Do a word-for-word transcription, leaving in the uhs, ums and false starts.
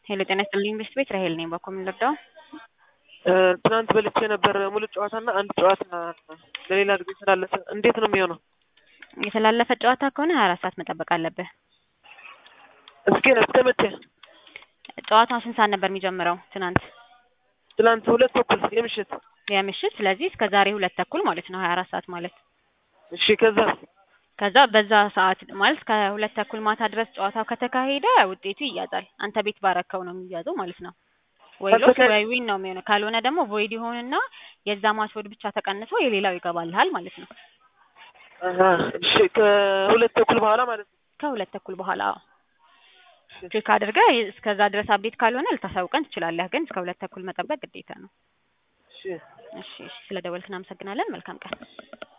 ሄሎ ጤና ይስጥልኝ ቤስት ቤት ራሄል ነኝ ባኮ ምንለዳው ትናንት በልቼ ነበር ሙሉ ጨዋታና አንድ ጨዋታ ለሌላ ጊዜ ስላለፈ እንዴት ነው የሚሆነው? የተላለፈ ጨዋታ ከሆነ ሃያ አራት ሰዓት መጠበቅ አለብህ። እስኪ ነው እስከመቼ? ጨዋታው ስንት ሰዓት ነበር የሚጀምረው? ትናንት ትናንት ሁለት ተኩል የምሽት የምሽት ስለዚህ እስከ ዛሬ ሁለት ተኩል ማለት ነው ሃያ አራት ሰዓት ማለት። እሺ ከዛ ከዛ በዛ ሰዓት ማለት ከሁለት ተኩል ማታ ድረስ ጨዋታው ከተካሄደ ውጤቱ ይያዛል። አንተ ቤት ባረከው ነው የሚያዘው ማለት ነው። ወይ ሎስ ወይ ዊን ነው የሚሆነው። ካልሆነ ደግሞ ቮይድ ይሆንና የዛ ማች ወድ ብቻ ተቀንሶ የሌላው ይገባልሃል ማለት ነው። አሃ እሺ ከሁለት ተኩል በኋላ ማለት ነው። ከሁለት ተኩል በኋላ ቼክ አድርጋ እስከዛ ድረስ አፕዴት ካልሆነ ልታሳውቀን ትችላለህ። ግን እስከ ሁለት ተኩል መጠበቅ ግዴታ ነው። እሺ እሺ ስለደወልክና አመሰግናለን። መልካም ቀን።